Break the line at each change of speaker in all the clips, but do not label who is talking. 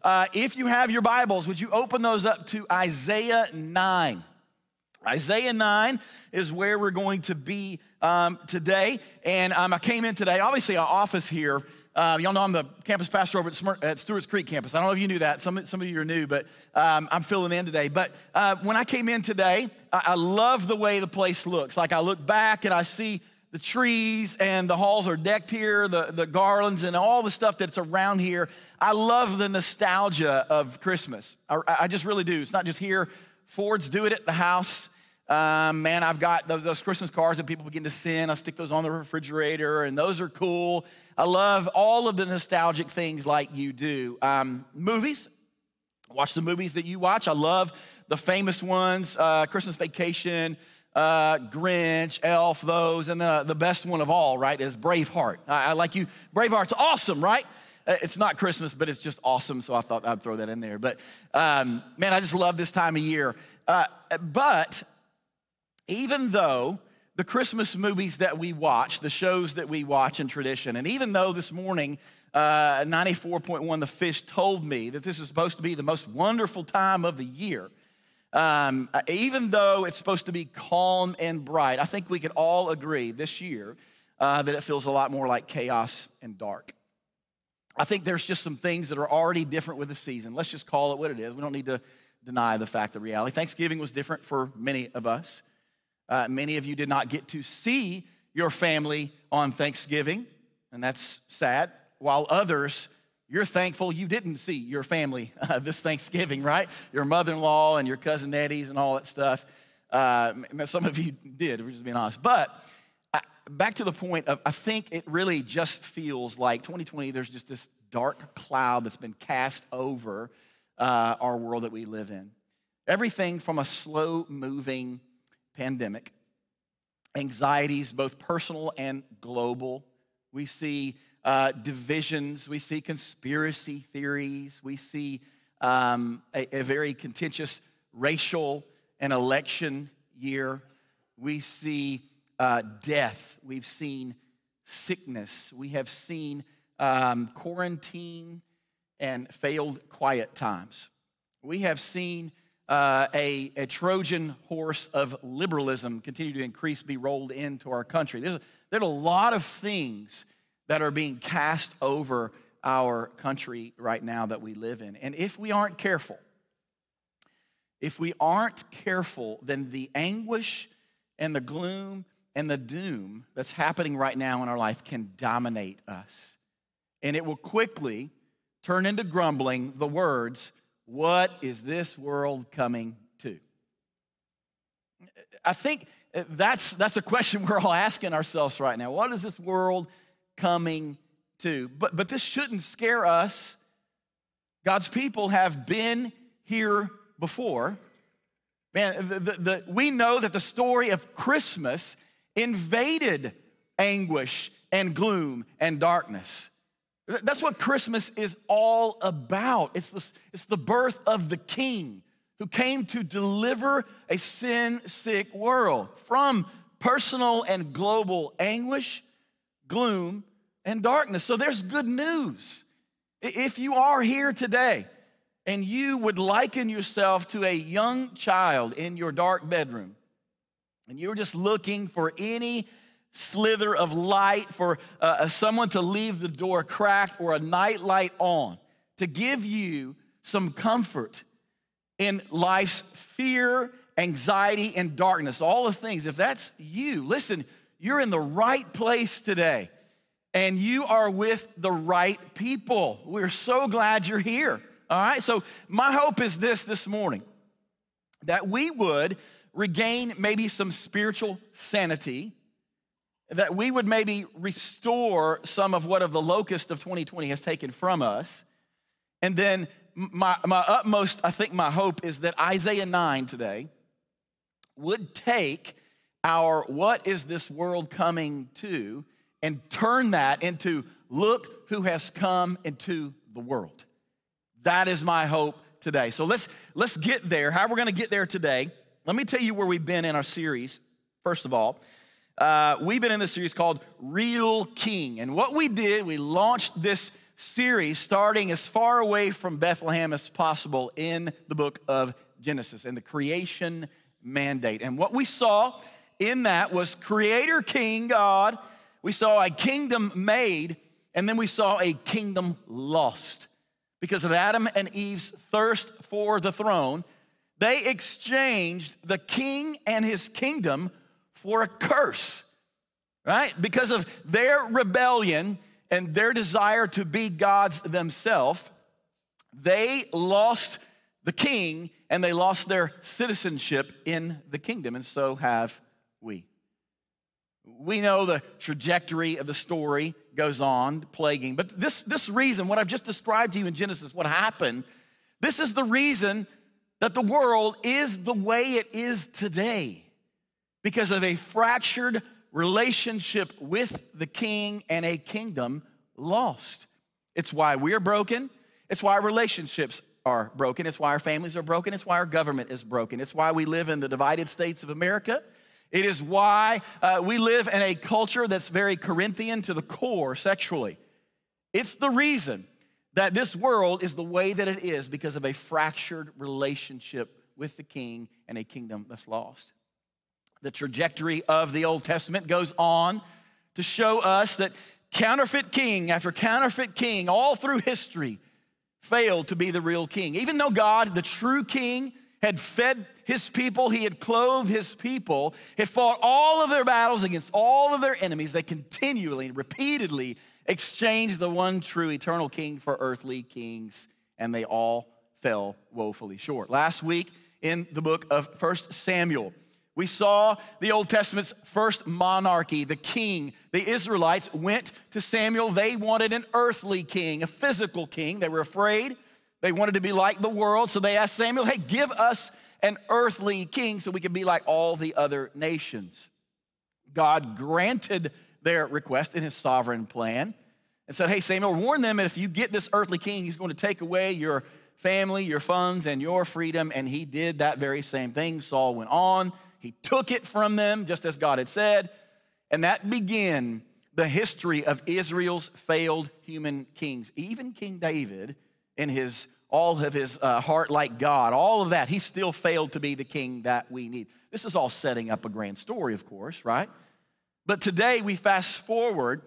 if you have your Bibles, would you open those up to Isaiah 9? Isaiah 9 is where we're going to be today. And I came in today, obviously our office here. Y'all know I'm the campus pastor over at Stewart's Creek campus. I don't know if you knew that. Some of you are new, but I'm filling in today. But when I came in today, I love the way the place looks. Like I look back and I see the trees and the halls are decked here, the garlands and all the stuff that's around here. I love the nostalgia of Christmas. I just really do. It's not just here. Fords do it at the house. Man, I've got those Christmas cards that people begin to send. I stick those on the refrigerator, and those are cool. I love all of the nostalgic things like you do. Movies, watch the movies that you watch. I love the famous ones, Christmas Vacation, Grinch, Elf, those, and the best one of all, right, is Braveheart. I like you. Braveheart's awesome, right? It's not Christmas, but it's just awesome, so I thought I'd throw that in there. But, man, I just love this time of year. But even though the Christmas movies that we watch, the shows that we watch in tradition, and even though this morning, 94.1 The Fish told me that this is supposed to be the most wonderful time of the year, even though it's supposed to be calm and bright, I think we could all agree this year that it feels a lot more like chaos and dark. I think there's just some things that are already different with the season. Let's just call it what it is. We don't need to deny the fact of reality. Thanksgiving was different for many of us. Many of you did not get to see your family on Thanksgiving, and that's sad. While others, you're thankful you didn't see your family this Thanksgiving, right? Your mother-in-law and your cousin Eddie's and all that stuff. Some of you did, if we're just being honest. But back to the point of, I think it really just feels like 2020, there's just this dark cloud that's been cast over our world that we live in. Everything from a slow-moving pandemic, anxieties, both personal and global. We see divisions, we see conspiracy theories, we see a very contentious racial and election year. We see death, we've seen sickness, we have seen quarantine and failed quiet times. We have seen a Trojan horse of liberalism continue to increase, be rolled into our country. There are a lot of things that are being cast over our country right now that we live in. And if we aren't careful, then the anguish and the gloom and the doom that's happening right now in our life can dominate us. And it will quickly turn into grumbling the words, "What is this world coming to?" I think that's a question we're all asking ourselves right now. What is this world coming to? But this shouldn't scare us. God's people have been here before. Man, we know that the story of Christmas invaded anguish and gloom and darkness. That's what Christmas is all about. It's the birth of the King who came to deliver a sin-sick world from personal and global anguish, gloom, and darkness. So there's good news. If you are here today and you would liken yourself to a young child in your dark bedroom, and you're just looking for any slither of light, for someone to leave the door cracked or a night light on to give you some comfort in life's fear, anxiety, and darkness, all the things. If that's you, listen, you're in the right place today, and you are with the right people. We're so glad you're here, all right? So my hope is this morning, that we would regain maybe some spiritual sanity, that we would maybe restore some of what of the locust of 2020 has taken from us. And then my utmost, I think my hope is that Isaiah 9 today would take our what is this world coming to and turn that into look who has come into the world. That is my hope today. So let's get there. How we're gonna get there today, let me tell you where we've been in our series, first of all. We've been in this series called Real King. And what we did, we launched this series starting as far away from Bethlehem as possible in the book of Genesis and the creation mandate. And what we saw in that was Creator King God. We saw a kingdom made, and then we saw a kingdom lost. Because of Adam and Eve's thirst for the throne, they exchanged the king and his kingdom for a curse, right? Because of their rebellion and their desire to be gods themselves, they lost the king and they lost their citizenship in the kingdom, and so have we. We know the trajectory of the story goes on, plaguing. But this reason, what I've just described to you in Genesis, what happened, this is the reason that the world is the way it is today. Because of a fractured relationship with the king and a kingdom lost. It's why we're broken. It's why relationships are broken. It's why our families are broken. It's why our government is broken. It's why we live in the divided states of America. It is why we live in a culture that's very Corinthian to the core sexually. It's the reason that this world is the way that it is because of a fractured relationship with the king and a kingdom that's lost. The trajectory of the Old Testament goes on to show us that counterfeit king after counterfeit king all through history failed to be the real king. Even though God, the true king, had fed his people, he had clothed his people, had fought all of their battles against all of their enemies, they continually and repeatedly exchanged the one true eternal king for earthly kings, and they all fell woefully short. Last week in the book of 1 Samuel, we saw the Old Testament's first monarchy, the king. The Israelites went to Samuel. They wanted an earthly king, a physical king. They were afraid. They wanted to be like the world. So they asked Samuel, hey, give us an earthly king so we can be like all the other nations. God granted their request in his sovereign plan and said, hey, Samuel, warn them that if you get this earthly king, he's going to take away your family, your funds, and your freedom. And he did that very same thing. Saul went on. He took it from them, just as God had said. And that began the history of Israel's failed human kings. Even King David, in all of his heart like God, all of that, he still failed to be the king that we need. This is all setting up a grand story, of course, right? But today we fast forward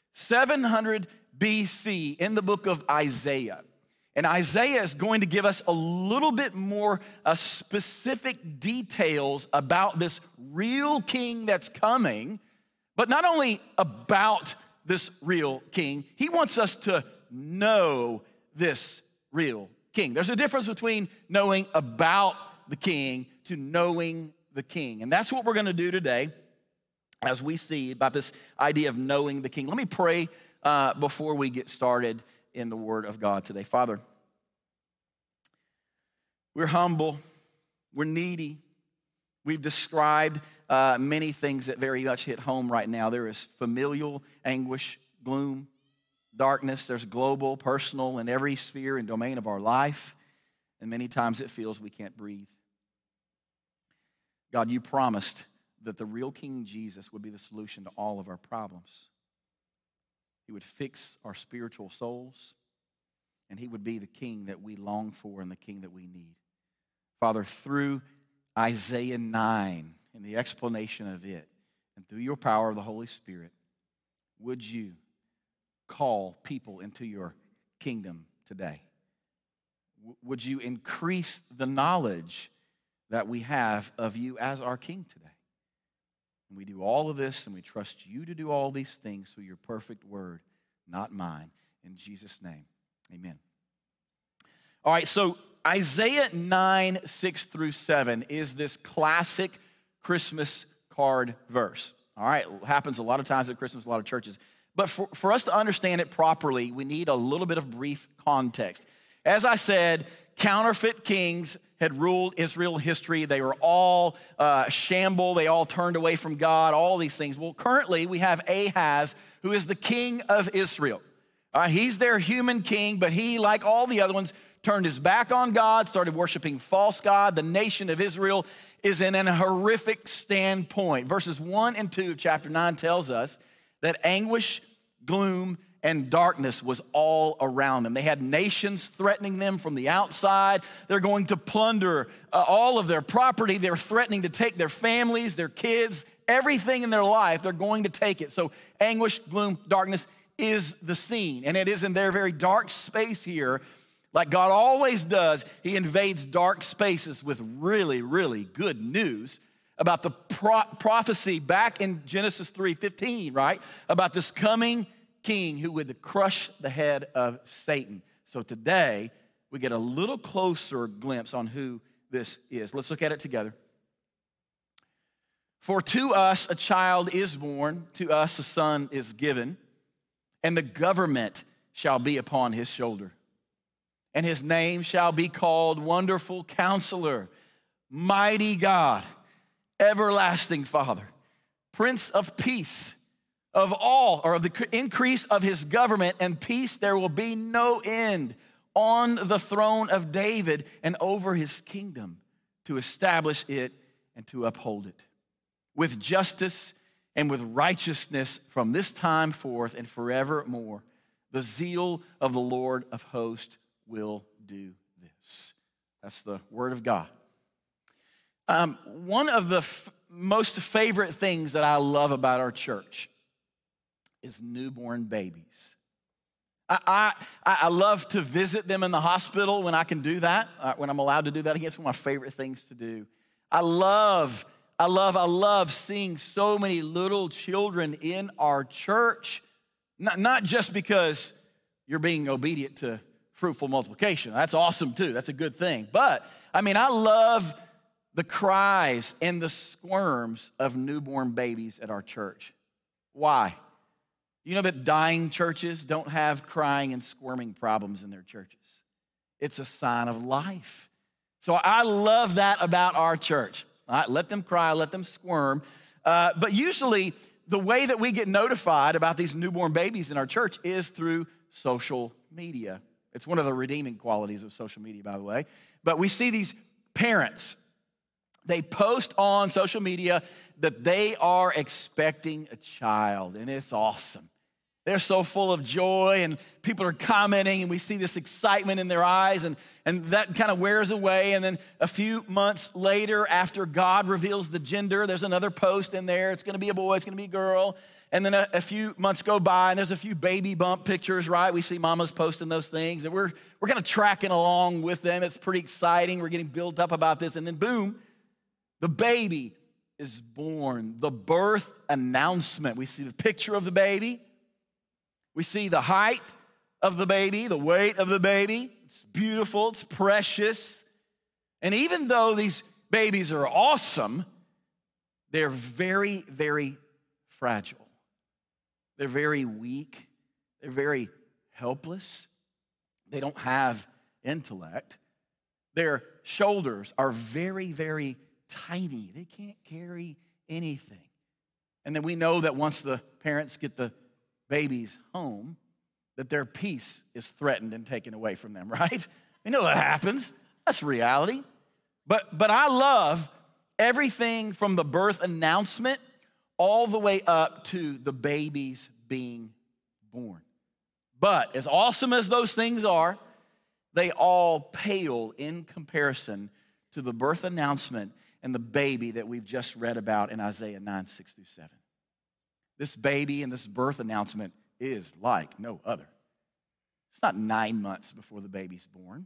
700 BC in the book of Isaiah. And Isaiah is going to give us a little bit more specific details about this real king that's coming, but not only about this real king, he wants us to know this real king. There's a difference between knowing about the king to knowing the king. And that's what we're going to do today as we see about this idea of knowing the king. Let me pray before we get started in the word of God today. Father, we're humble, we're needy. We've described many things that very much hit home right now. There is familial anguish, gloom, darkness. There's global, personal, in every sphere and domain of our life. And many times it feels we can't breathe. God, you promised that the real King Jesus would be the solution to all of our problems. He would fix our spiritual souls, and he would be the king that we long for and the king that we need. Father, through Isaiah 9 and the explanation of it, and through your power of the Holy Spirit, would you call people into your kingdom today? Would you increase the knowledge that we have of you as our king today? And we do all of this, and we trust you to do all these things through your perfect word, not mine. In Jesus' name, amen. All right, so Isaiah 9, 6 through 7 is this classic Christmas card verse. All right, it happens a lot of times at Christmas, a lot of churches. But for us to understand it properly, we need a little bit of brief context. As I said, counterfeit kings had ruled Israel history. They were all shamble. They all turned away from God, all these things. Well, currently we have Ahaz, who is the king of Israel. He's their human king, but he, like all the other ones, turned his back on God, started worshiping false god. The nation of Israel is in a horrific standpoint. Verses 1 and 2 of chapter 9 tells us that anguish, gloom, and darkness was all around them. They had nations threatening them from the outside. They're going to plunder all of their property. They're threatening to take their families, their kids, everything in their life. They're going to take it. So anguish, gloom, darkness is the scene. And it is in their very dark space here, like God always does, he invades dark spaces with really, really good news about the prophecy back in Genesis 3:15, right? About this coming king who would crush the head of Satan. So today, we get a little closer glimpse on who this is. Let's look at it together. For to us a child is born, to us a son is given, and the government shall be upon his shoulder. And his name shall be called Wonderful Counselor, Mighty God, Everlasting Father, Prince of Peace. Of the increase of his government and peace, there will be no end on the throne of David and over his kingdom, to establish it and to uphold it with justice and with righteousness from this time forth and forevermore. The zeal of the Lord of hosts will do this. That's the word of God. One of the most favorite things that I love about our church is newborn babies. I love to visit them in the hospital when I can do that, when I'm allowed to do that. Again, it's one of my favorite things to do. I love seeing so many little children in our church, not just because you're being obedient to fruitful multiplication. That's awesome too. That's a good thing. But, I love the cries and the squirms of newborn babies at our church. Why? You know that dying churches don't have crying and squirming problems in their churches. It's a sign of life. So I love that about our church. All right, let them cry, let them squirm. But usually the way that we get notified about these newborn babies in our church is through social media. It's one of the redeeming qualities of social media, by the way. But we see these parents, they post on social media that they are expecting a child, and it's awesome. They're so full of joy, and people are commenting, and we see this excitement in their eyes, and that kind of wears away. And then a few months later, after God reveals the gender, there's another post in there. It's going to be a boy, it's going to be a girl. And then a few months go by, and there's a few baby bump pictures, right? We see mamas posting those things, and we're kind of tracking along with them. It's pretty exciting. We're getting built up about this, and then boom, the baby is born. The birth announcement. We see the picture of the baby. We see the height of the baby, the weight of the baby. It's beautiful, it's precious. And even though these babies are awesome, they're very, very fragile. They're very weak. They're very helpless. They don't have intellect. Their shoulders are very, very tiny. They can't carry anything. And then we know that once the parents get the babies home, that their peace is threatened and taken away from them, right? We know that happens. That's reality. But I love everything from the birth announcement all the way up to the babies being born. But as awesome as those things are, they all pale in comparison to the birth announcement and the baby that we've just read about in Isaiah 9:6-7. This baby and this birth announcement is like no other. It's not 9 months before the baby's born.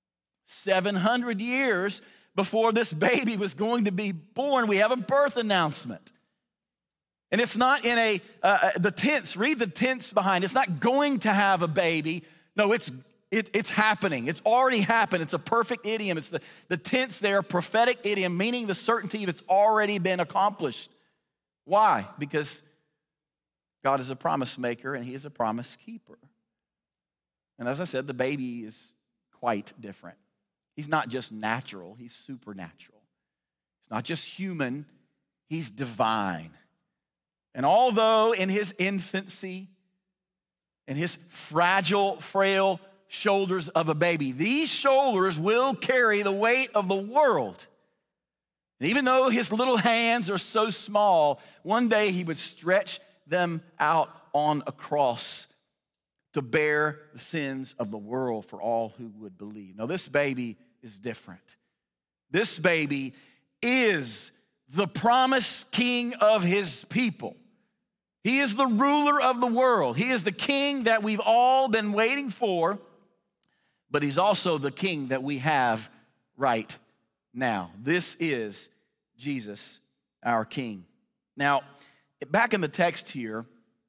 700 years before this baby was going to be born, we have a birth announcement. And it's not in the tense, read the tense behind. It's not going to have a baby. No, it's happening. It's already happened. It's a perfect idiom. It's the tense there, prophetic idiom, meaning the certainty of it's already been accomplished. Why? Because God is a promise maker and he is a promise keeper. And as I said, the baby is quite different. He's not just natural, he's supernatural. He's not just human, he's divine. And although in his infancy, in his fragile, frail shoulders of a baby, these shoulders will carry the weight of the world. And even though his little hands are so small, one day he would stretch them out on a cross to bear the sins of the world for all who would believe. Now, this baby is different. This baby is the promised king of his people. He is the ruler of the world. He is the king that we've all been waiting for, but he's also the king that we have right now. This is Jesus, our king. Now, back in the text here,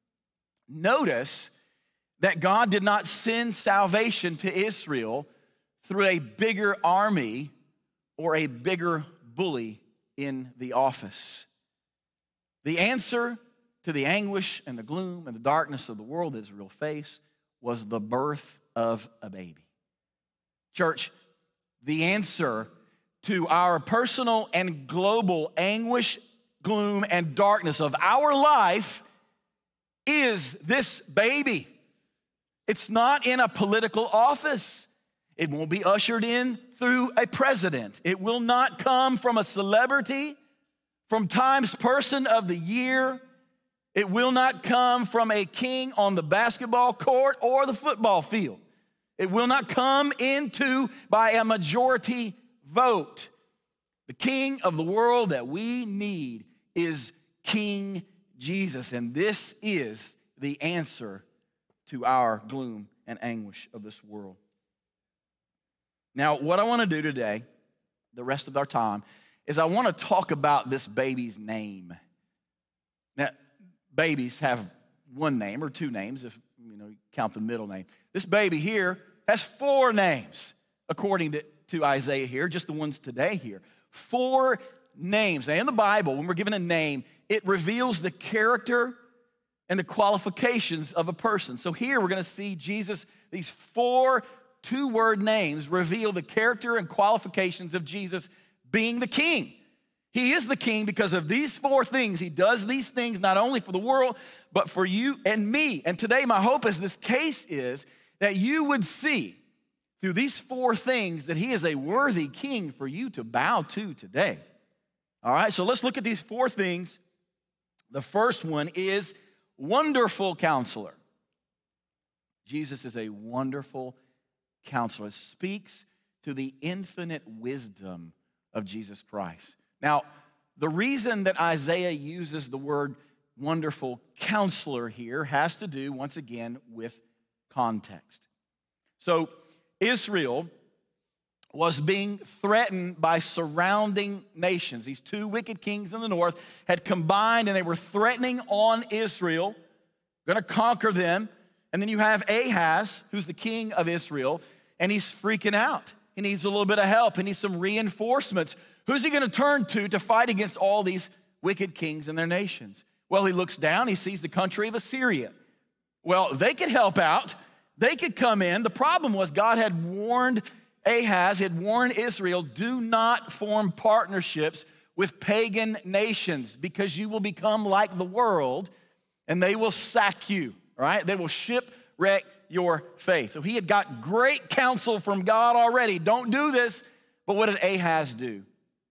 notice that God did not send salvation to Israel through a bigger army or a bigger bully in the office. The answer to the anguish and the gloom and the darkness of the world that Israel faced was the birth of a baby. Church, the answer to our personal and global anguish, gloom, and darkness of our life is this baby. It's not in a political office. It won't be ushered in through a president. It will not come from a celebrity, from Time's Person of the Year. It will not come from a king on the basketball court or the football field. It will not come into by a majority vote. The king of the world that we need is King Jesus, and this is the answer to our gloom and anguish of this world. Now, what I want to do today, the rest of our time, is I want to talk about this baby's name. Now, babies have one name or two names if you count the middle name. This baby here has four names, according to Isaiah here, just the ones today here. Four names. Now, in the Bible, when we're given a name, it reveals the character and the qualifications of a person. So here we're going to see Jesus, these four two-word names reveal the character and qualifications of Jesus being the king. He is the king because of these four things. He does these things not only for the world, but for you and me. And today my hope is this case is that you would see through these four things that he is a worthy king for you to bow to today. All right, so let's look at these four things. The first one is Wonderful Counselor. Jesus is a wonderful counselor. It speaks to the infinite wisdom of Jesus Christ. Now, the reason that Isaiah uses the word wonderful counselor here has to do, once again, with context. So, Israel was being threatened by surrounding nations. These two wicked kings in the north had combined and they were threatening on Israel, going to conquer them. And then you have Ahaz, who's the king of Israel, and he's freaking out. He needs a little bit of help. He needs some reinforcements. Who's he going to turn to fight against all these wicked kings and their nations? Well, he looks down, he sees the country of Assyria. Well, they could help out. They could come in. The problem was God had warned Ahaz, had warned Israel, do not form partnerships with pagan nations because you will become like the world and they will sack you, right? They will shipwreck your faith. So he had got great counsel from God already. Don't do this. But what did Ahaz do?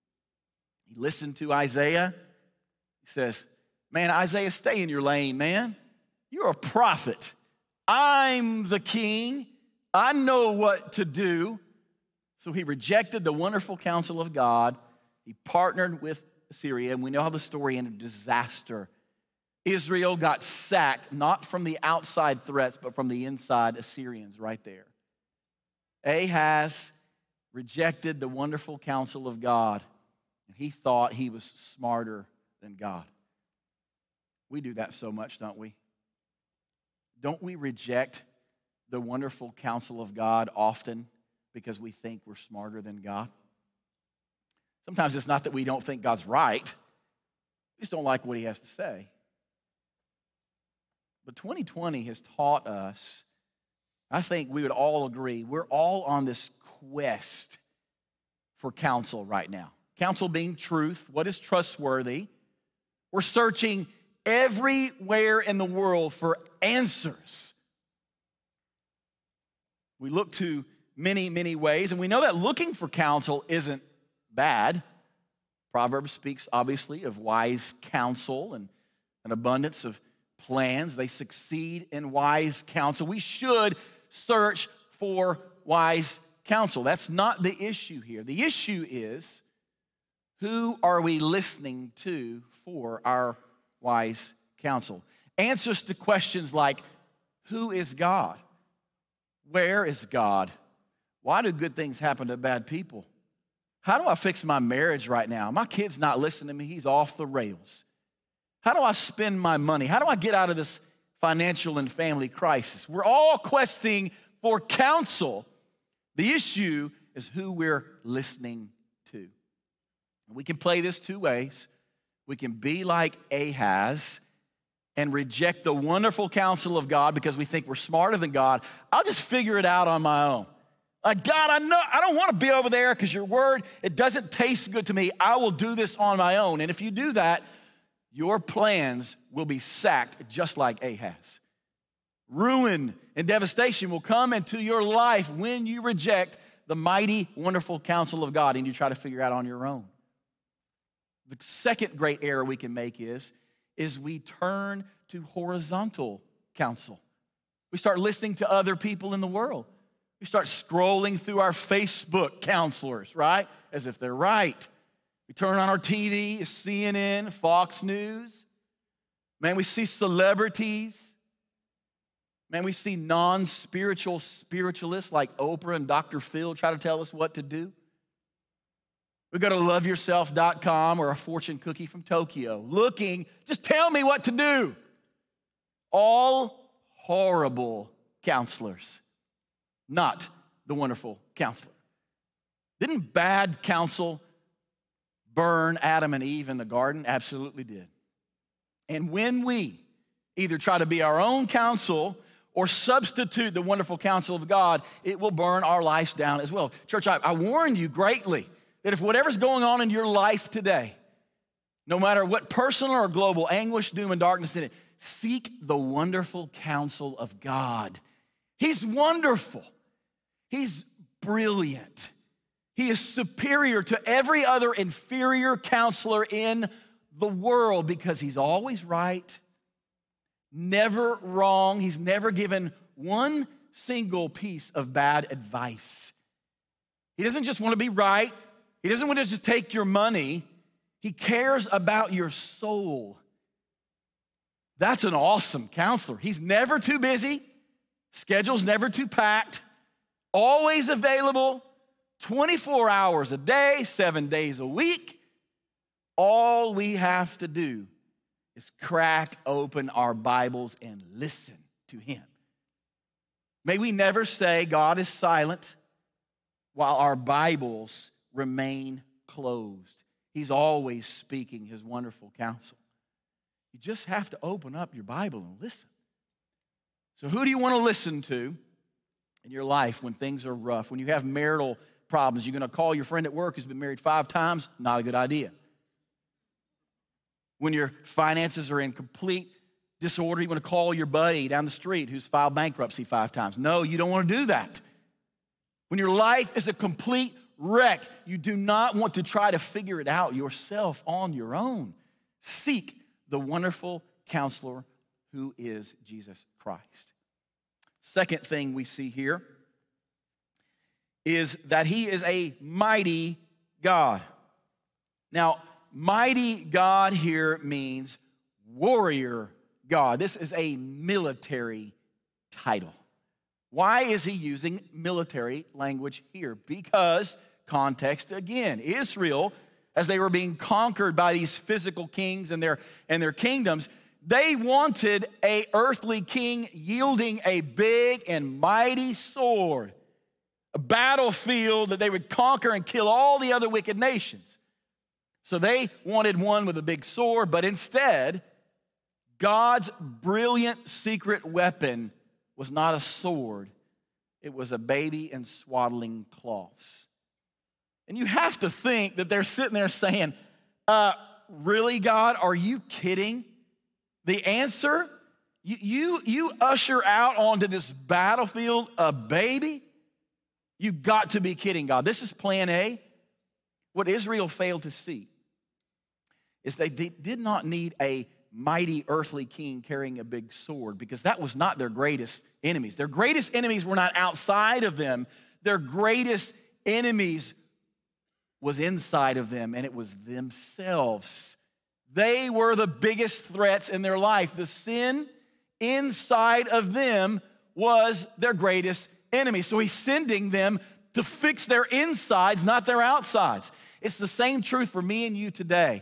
He listened to Isaiah. He says, man, Isaiah, stay in your lane, man. You're a prophet. I'm the king. I know what to do. So he rejected the wonderful counsel of God. He partnered with Assyria, and we know how the story ended, disaster. Israel got sacked, not from the outside threats, but from the inside Assyrians right there. Ahaz rejected the wonderful counsel of God, and he thought he was smarter than God. We do that so much, don't we? Don't we reject the wonderful counsel of God often because we think we're smarter than God? Sometimes it's not that we don't think God's right. We just don't like what he has to say. But 2020 has taught us, I think we would all agree, we're all on this quest for counsel right now. Counsel being truth, what is trustworthy. We're searching everywhere in the world for answers. We look to many, many ways, and we know that looking for counsel isn't bad. Proverbs speaks, obviously, of wise counsel and an abundance of plans. They succeed in wise counsel. We should search for wise counsel. That's not the issue here. The issue is, who are we listening to for our wise counsel? Answers to questions like, who is God? Where is God? Why do good things happen to bad people? How do I fix my marriage right now? My kid's not listening to me. He's off the rails. How do I spend my money? How do I get out of this financial and family crisis? We're all questing for counsel. The issue is who we're listening to. We can play this two ways. We can be like Ahaz and reject the wonderful counsel of God because we think we're smarter than God. I'll just figure it out on my own. Like, God, I don't want to be over there because your word, it doesn't taste good to me. I will do this on my own. And if you do that, your plans will be sacked just like Ahaz. Ruin and devastation will come into your life when you reject the mighty, wonderful counsel of God and you try to figure it out on your own. The second great error we can make is we turn to horizontal counsel. We start listening to other people in the world. We start scrolling through our Facebook counselors, right? As if they're right. We turn on our TV, CNN, Fox News. Man, we see celebrities. Man, we see non-spiritual spiritualists like Oprah and Dr. Phil try to tell us what to do. We go to loveyourself.com or a fortune cookie from Tokyo looking, just tell me what to do. All horrible counselors, not the wonderful counselor. Didn't bad counsel burn Adam and Eve in the garden? Absolutely did. And when we either try to be our own counsel or substitute the wonderful counsel of God, it will burn our lives down as well. Church, I warn you greatly that if whatever's going on in your life today, no matter what personal or global anguish, doom, and darkness in it, seek the wonderful counsel of God. He's wonderful. He's brilliant. He is superior to every other inferior counselor in the world because he's always right, never wrong. He's never given one single piece of bad advice. He doesn't just want to be right. He doesn't want to just take your money. He cares about your soul. That's an awesome counselor. He's never too busy. Schedule's never too packed. Always available, 24 hours a day, 7 days a week. All we have to do is crack open our Bibles and listen to him. May we never say God is silent while our Bibles remain closed. He's always speaking his wonderful counsel. You just have to open up your Bible and listen. So who do you want to listen to in your life when things are rough? When you have marital problems, you're going to call your friend at work who's been married 5 times? Not a good idea. When your finances are in complete disorder, you want to call your buddy down the street who's filed bankruptcy 5 times? No, you don't want to do that. When your life is a complete wreck, you do not want to try to figure it out yourself on your own. Seek the wonderful counselor who is Jesus Christ. Second thing we see here is that he is a mighty God. Now, mighty God here means warrior God. This is a military title. Why is he using military language here? Because, context again, Israel, as they were being conquered by these physical kings and their kingdoms, they wanted an earthly king yielding a big and mighty sword, a battlefield that they would conquer and kill all the other wicked nations. So they wanted one with a big sword, but instead, God's brilliant secret weapon was not a sword. It was a baby in swaddling cloths. And you have to think that they're sitting there saying, really, God, are you kidding? The answer, you usher out onto this battlefield a baby? You got to be kidding, God. This is plan A. What Israel failed to see is they did not need a mighty earthly king carrying a big sword, because that was not their greatest enemies. Their greatest enemies were not outside of them. Their greatest enemies was inside of them, and it was themselves. They were the biggest threats in their life. The sin inside of them was their greatest enemy. So he's sending them to fix their insides, not their outsides. It's the same truth for me and you today.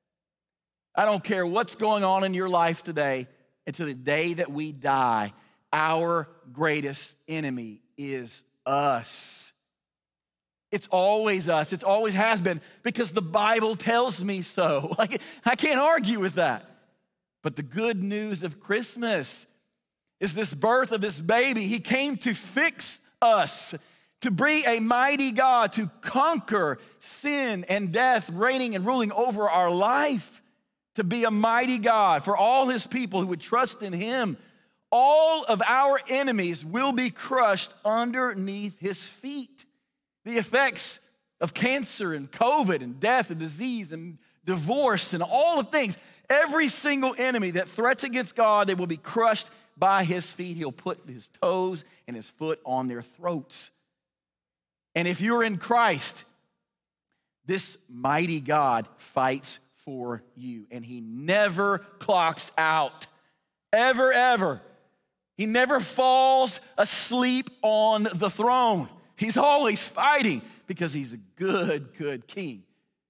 I don't care what's going on in your life today, until the day that we die, our greatest enemy is us. It's always us. It always has been, because the Bible tells me so. Like, I can't argue with that. But the good news of Christmas is this birth of this baby. He came to fix us, to be a mighty God, to conquer sin and death, reigning and ruling over our life, to be a mighty God for all his people who would trust in him. All of our enemies will be crushed underneath his feet. The effects of cancer and COVID and death and disease and divorce and all the things, every single enemy that threats against God, they will be crushed by his feet. He'll put his toes and his foot on their throats. And if you're in Christ, this mighty God fights for you, and he never clocks out, ever, ever. He never falls asleep on the throne. He's always fighting, because he's a good, good king.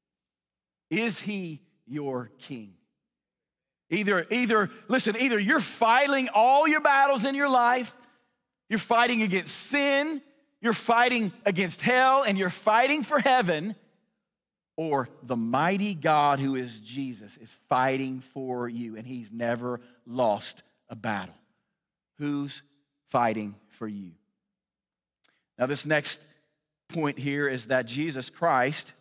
Is he your king? Either you're fighting all your battles in your life, you're fighting against sin, you're fighting against hell, and you're fighting for heaven, or the mighty God who is Jesus is fighting for you, and he's never lost a battle. Who's fighting for you? Now, this next point here is that Jesus Christ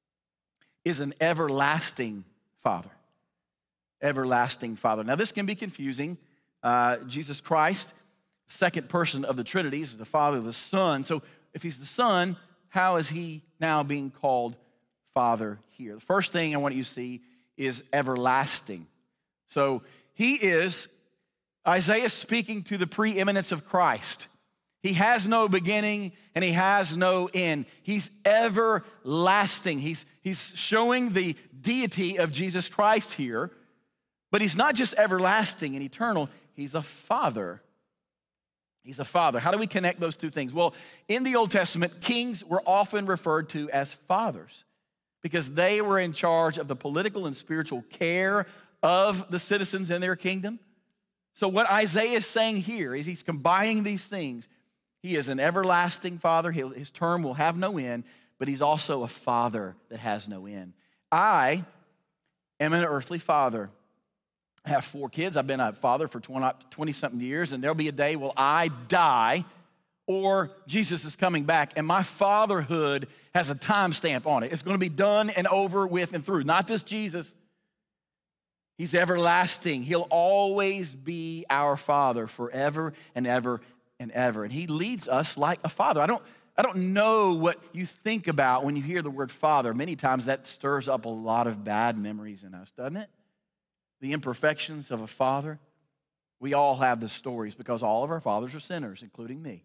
is an everlasting Father. Everlasting Father. Now, this can be confusing. Jesus Christ, second person of the Trinity, is the Father of the Son. So if he's the Son, how is he now being called Father here? The first thing I want you to see is everlasting. So he is, Isaiah speaking to the preeminence of Christ. He has no beginning and he has no end. He's everlasting. He's showing the deity of Jesus Christ here, but he's not just everlasting and eternal, he's a father. He's a father. How do we connect those two things? Well, in the Old Testament, kings were often referred to as fathers because they were in charge of the political and spiritual care of the citizens in their kingdom. So what Isaiah is saying here is he's combining these things. He is an everlasting father. His term will have no end, but he's also a father that has no end. I am an earthly father. I have 4 kids. I've been a father for 20-something years, and there'll be a day will I die or Jesus is coming back, and my fatherhood has a timestamp on it. It's going to be done and over with and through. Not this Jesus. He's everlasting. He'll always be our Father forever and ever and ever. And he leads us like a father. I don't know what you think about when you hear the word father. Many times that stirs up a lot of bad memories in us, doesn't it? The imperfections of a father. We all have the stories because all of our fathers are sinners, including me.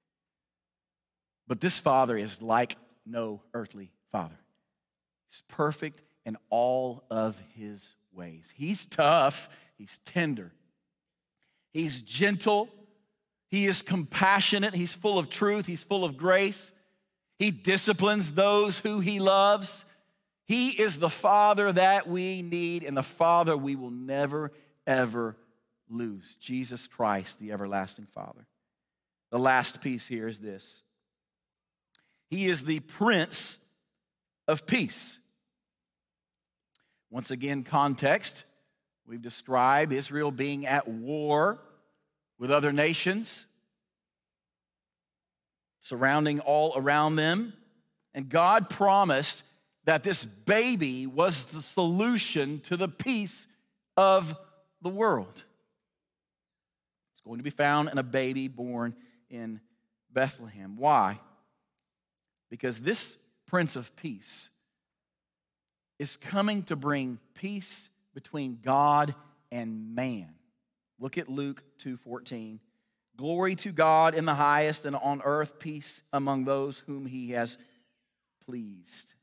But this father is like no earthly father. He's perfect in all of his ways. He's tough. He's tender. He's gentle. He is compassionate. He's full of truth. He's full of grace. He disciplines those who he loves. He is the father that we need and the father we will never, ever lose. Jesus Christ, the everlasting Father. The last piece here is this. He is the Prince of Peace. Once again, context. We've described Israel being at war with other nations, surrounding all around them. And God promised that this baby was the solution to the peace of the world. It's going to be found in a baby born in Bethlehem. Why? Because this Prince of Peace is coming to bring peace between God and man. Look at Luke 2:14. Glory to God in the highest, and on earth peace among those whom he has pleased.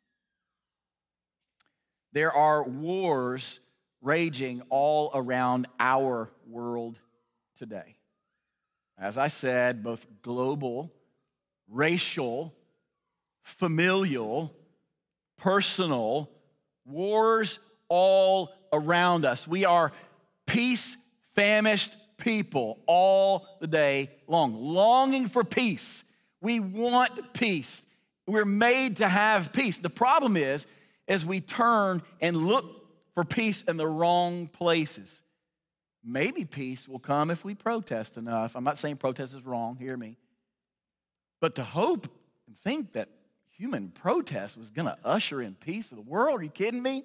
There are wars raging all around our world today. As I said, both global, racial, familial, personal, wars all around us. We are peace-famished people all the day long, longing for peace. We want peace. We're made to have peace. The problem is, as we turn and look for peace in the wrong places. Maybe peace will come if we protest enough. I'm not saying protest is wrong, hear me. But to hope and think that human protest was gonna usher in peace in the world, are you kidding me?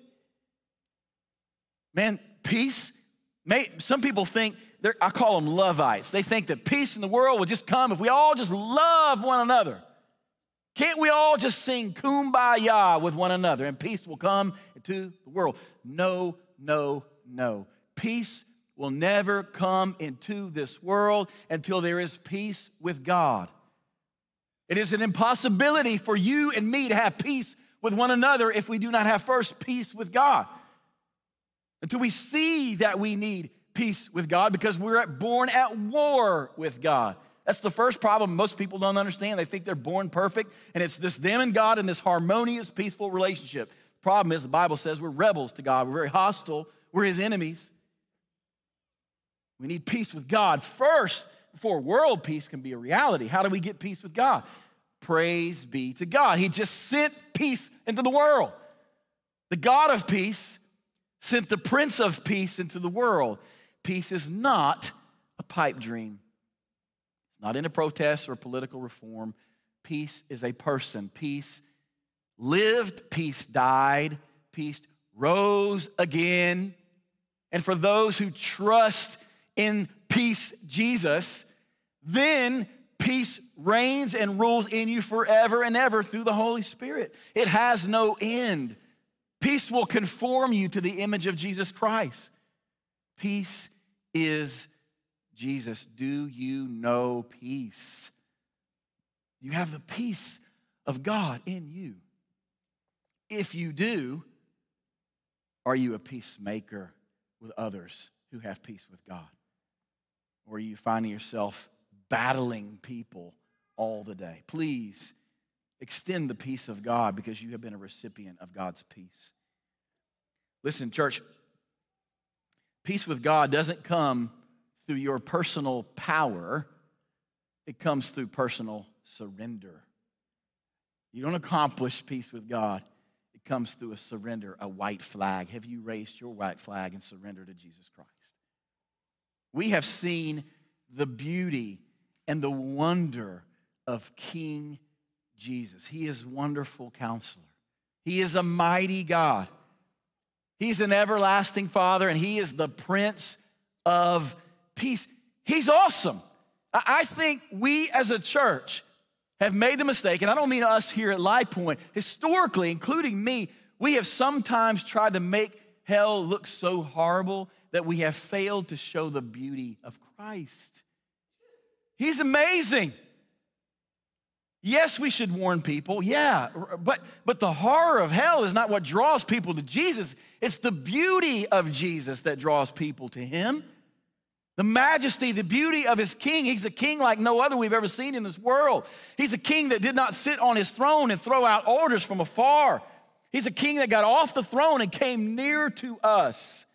Man, peace, some people think, I call them Lovites. They think that peace in the world will just come if we all just love one another. Can't we all just sing kumbaya with one another and peace will come into the world? No, no, no. Peace will never come into this world until there is peace with God. It is an impossibility for you and me to have peace with one another if we do not have first peace with God. Until we see that we need peace with God because we're born at war with God. That's the first problem most people don't understand. They think they're born perfect, and it's this them and God in this harmonious, peaceful relationship. The problem is the Bible says we're rebels to God. We're very hostile. We're his enemies. We need peace with God first before world peace can be a reality. How do we get peace with God? Praise be to God. He just sent peace into the world. The God of peace sent the Prince of Peace into the world. Peace is not a pipe dream. It's not in a protest or political reform. Peace is a person. Peace lived, peace died, peace rose again. And for those who trust in peace Jesus, then peace reigns and rules in you forever and ever through the Holy Spirit. It has no end. Peace will conform you to the image of Jesus Christ. Peace is Jesus. Do you know peace? You have the peace of God in you. If you do, are you a peacemaker with others who have peace with God? Or are you finding yourself battling people all the day? Please extend the peace of God because you have been a recipient of God's peace. Listen, church, peace with God doesn't come through your personal power. It comes through personal surrender. You don't accomplish peace with God. It comes through a surrender, a white flag. Have you raised your white flag and surrendered to Jesus Christ? We have seen the beauty and the wonder of King Jesus. He is wonderful counselor. He is a mighty God. He's an everlasting Father, and he is the Prince of Peace. He's awesome. I think we as a church have made the mistake, and I don't mean us here at Life Point. Historically, including me, we have sometimes tried to make hell look so horrible that we have failed to show the beauty of Christ. He's amazing. Yes, we should warn people, yeah, but the horror of hell is not what draws people to Jesus. It's the beauty of Jesus that draws people to him. The majesty, the beauty of his king. He's a king like no other we've ever seen in this world. He's a king that did not sit on his throne and throw out orders from afar. He's a king that got off the throne and came near to us.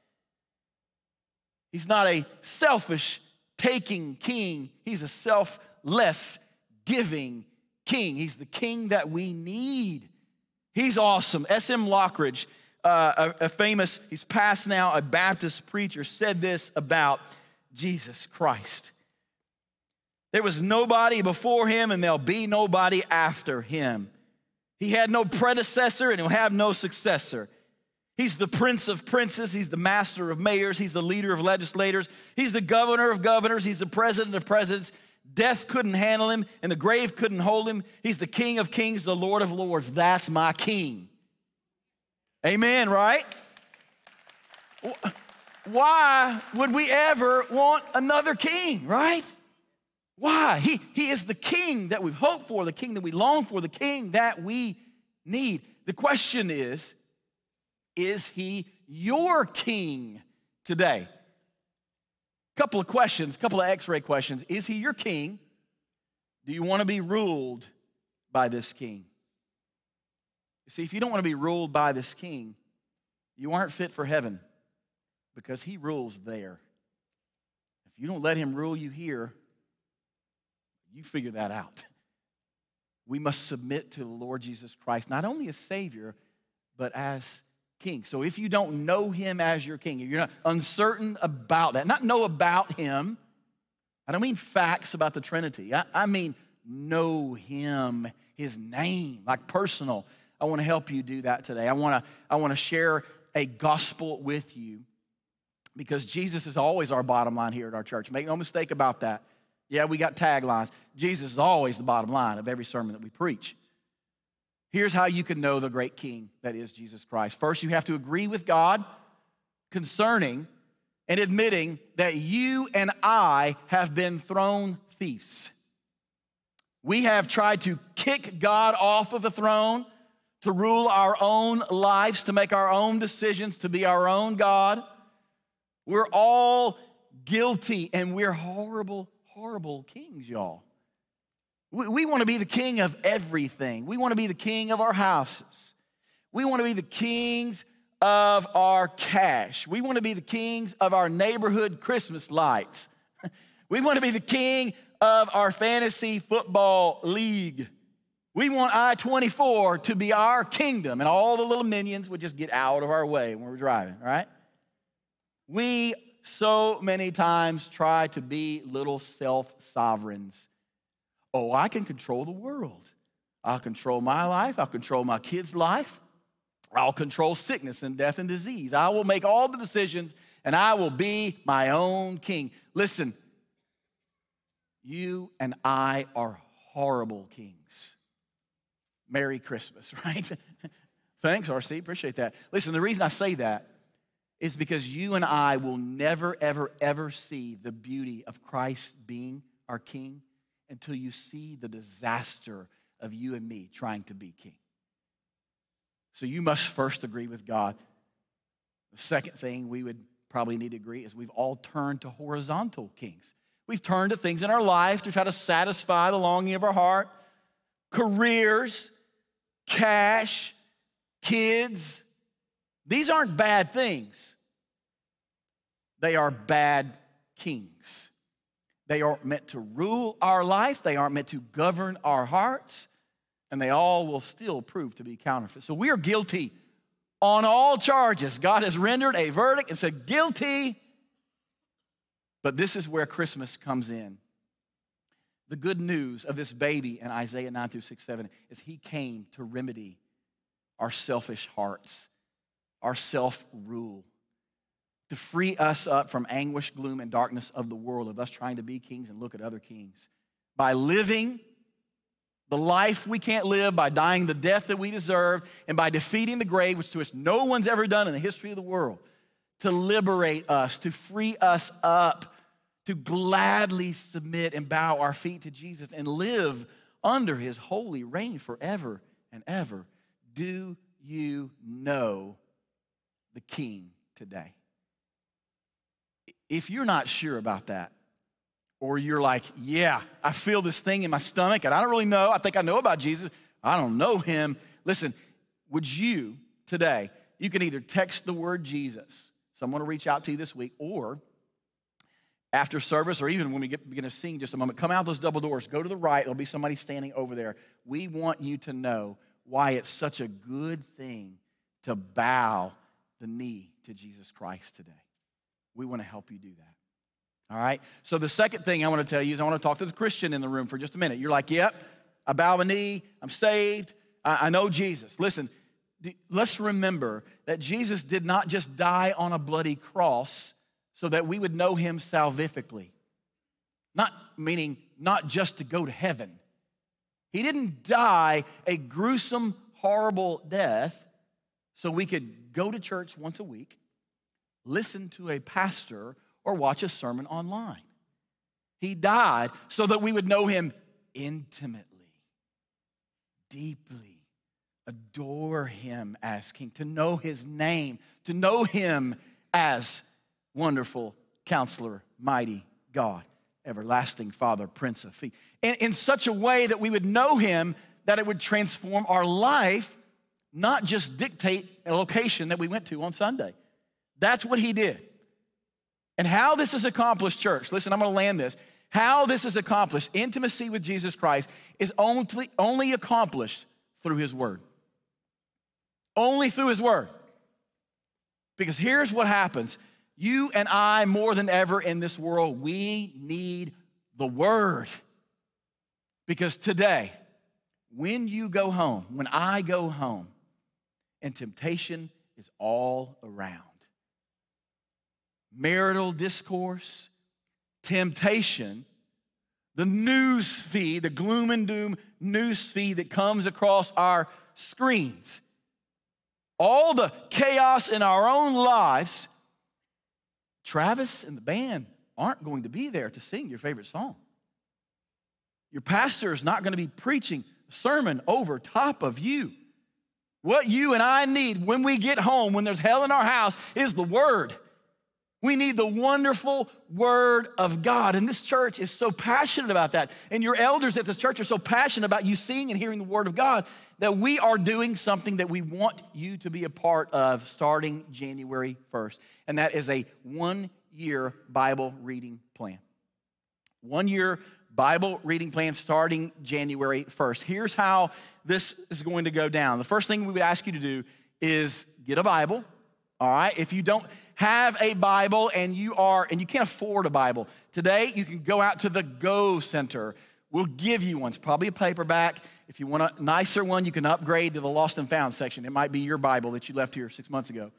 He's not a selfish taking king. He's a selfless giving king. He's the king that we need. He's awesome. S.M. Lockridge, a famous, he's passed now, a Baptist preacher, said this about Jesus Christ. There was nobody before him and there'll be nobody after him. He had no predecessor and he'll have no successor. He's the Prince of Princes. He's the Master of Mayors. He's the leader of legislators. He's the Governor of governors. He's the President of presidents. Death couldn't handle him and the grave couldn't hold him. He's the King of kings, the Lord of lords. That's my king. Amen, right? why would we ever want another king, right? Why? He is the king that we've hoped for, the king that we long for, the king that we need. The question is he your king today? Couple of questions, couple of x-ray questions. Is he your king? Do you want to be ruled by this king? You see, if you don't want to be ruled by this king, you aren't fit for heaven because he rules there. If you don't let him rule you here, you figure that out. We must submit to the Lord Jesus Christ, not only as Savior, but as King. So if you don't know him as your king, if you're not uncertain about that, not know about him, I don't mean facts about the Trinity. I mean know him, his name, like personal. I want to help you do that today. I want to share a gospel with you because Jesus is always our bottom line here at our church. Make no mistake about that. Yeah, we got taglines. Jesus is always the bottom line of every sermon that we preach. Here's how you can know the great king that is Jesus Christ. First, you have to agree with God concerning and admitting that you and I have been throne thieves. We have tried to kick God off of the throne, to rule our own lives, to make our own decisions, to be our own God. We're all guilty and we're horrible kings, y'all. We want to be the king of everything. We want to be the king of our houses. We want to be the kings of our cash. We want to be the kings of our neighborhood Christmas lights. We want to be the king of our fantasy football league. We want I-24 to be our kingdom, and all the little minions would just get out of our way when we're driving, right? We so many times try to be little self-sovereigns. Oh, I can control the world. I'll control my life. I'll control my kids' life. I'll control sickness and death and disease. I will make all the decisions, and I will be my own king. Listen, you and I are horrible kings. Merry Christmas, right? Thanks, RC. Appreciate that. Listen, the reason I say that is because you and I will never, ever, ever see the beauty of Christ being our king until you see the disaster of you and me trying to be king. So you must first agree with God. The second thing we would probably need to agree is we've all turned to horizontal kings. We've turned to things in our life to try to satisfy the longing of our heart. Careers, cash, kids. These aren't bad things. They are bad kings. They aren't meant to rule our life. They aren't meant to govern our hearts. And they all will still prove to be counterfeit. So we are guilty on all charges. God has rendered a verdict and said guilty. But this is where Christmas comes in. The good news of this baby in Isaiah 9 through 6-7 is he came to remedy our selfish hearts, our self-rule, to free us up from anguish, gloom, and darkness of the world, of us trying to be kings and look at other kings. By living the life we can't live, by dying the death that we deserve, and by defeating the grave, which no one's ever done in the history of the world, to liberate us, to free us up, to gladly submit and bow our feet to Jesus and live under his holy reign forever and ever. Do you know the King today? If you're not sure about that, or you're like, yeah, I feel this thing in my stomach and I don't really know, I think I know about Jesus, I don't know him. Listen, would you today, you can either text the word Jesus, someone will reach out to you this week, or after service, or even when we begin to sing just a moment, come out those double doors, go to the right, there'll be somebody standing over there. We want you to know why it's such a good thing to bow the knee to Jesus Christ today. We want to help you do that. All right? So the second thing I want to tell you is I want to talk to the Christian in the room for just a minute. You're like, yep, I bow the knee, I'm saved, I know Jesus. Listen, let's remember that Jesus did not just die on a bloody cross so that we would know him salvifically. Meaning not just to go to heaven. He didn't die a gruesome, horrible death so we could go to church once a week, listen to a pastor or watch a sermon online. He died so that we would know him intimately, deeply, adore him as king, to know his name, to know him as wonderful counselor, mighty God, everlasting Father, Prince of Peace. In such a way that we would know him, that it would transform our life, not just dictate a location that we went to on Sunday. That's what he did. And how this is accomplished, church, listen, I'm gonna land this. How this is accomplished, intimacy with Jesus Christ, is only accomplished through his word. Only through his word. Because here's what happens. You and I, more than ever in this world, we need the word. Because today, when you go home, when I go home, and temptation is all around. Marital discourse, temptation, the news feed, the gloom and doom news feed that comes across our screens, all the chaos in our own lives. Travis and the band aren't going to be there to sing your favorite song. Your pastor is not going to be preaching a sermon over top of you. What you and I need when we get home, when there's hell in our house, is the word. We need the wonderful word of God. And this church is so passionate about that. And your elders at this church are so passionate about you seeing and hearing the word of God that we are doing something that we want you to be a part of starting January 1st. And that is a 1-year Bible reading plan. 1-year Bible reading plan starting January 1st. Here's how this is going to go down. The first thing we would ask you to do is get a Bible. All right, if you don't have a Bible and you can't afford a Bible, today you can go out to the Go Center. We'll give you one. It's probably a paperback. If you want a nicer one, you can upgrade to the Lost and Found section. It might be your Bible that you left here 6 months ago.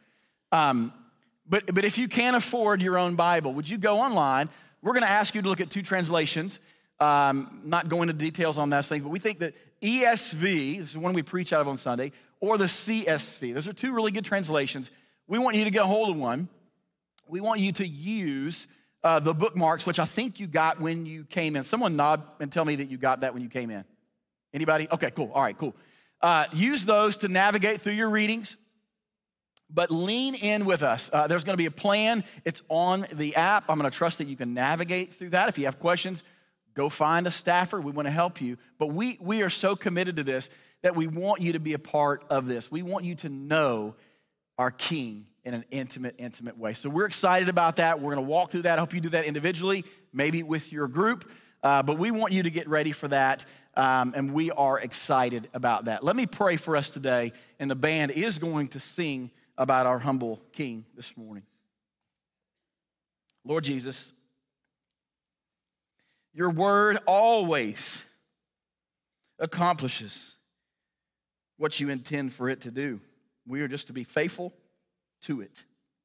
But if you can't afford your own Bible, would you go online? We're going to ask you to look at 2 translations. Not going into details on that thing, but we think that ESV, this is one we preach out of on Sunday, or the CSV. Those are 2 really good translations. We want you to get a hold of one. We want you to use the bookmarks, which I think you got when you came in. Someone nod and tell me that you got that when you came in. Anybody? Okay, cool. All right, cool. Use those to navigate through your readings, but lean in with us. There's going to be a plan. It's on the app. I'm going to trust that you can navigate through that. If you have questions, go find a staffer. We want to help you. But we are so committed to this that we want you to be a part of this. We want you to know our King in an intimate way. So we're excited about that. We're going to walk through that. I hope you do that individually, maybe with your group. But we want you to get ready for that, and we are excited about that. Let me pray for us today, and the band is going to sing about our humble King this morning. Lord Jesus, your word always accomplishes what you intend for it to do. We are just to be faithful to it.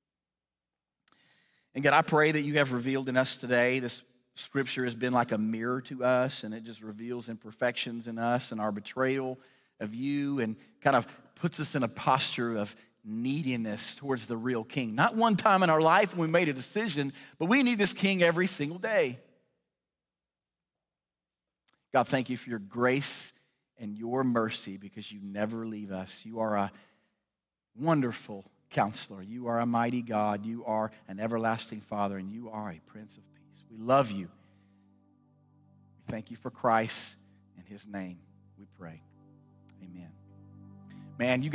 And God, I pray that you have revealed in us today. This scripture has been like a mirror to us, and it just reveals imperfections in us and our betrayal of you, and kind of puts us in a posture of neediness towards the real King. Not one time in our life when we made a decision, but we need this King every single day. God, thank you for your grace and your mercy, because you never leave us. You are a wonderful counselor. You are a mighty God. You are an everlasting Father, and you are a Prince of Peace. We love you. We thank you for Christ. In his name we pray. Amen. Man, you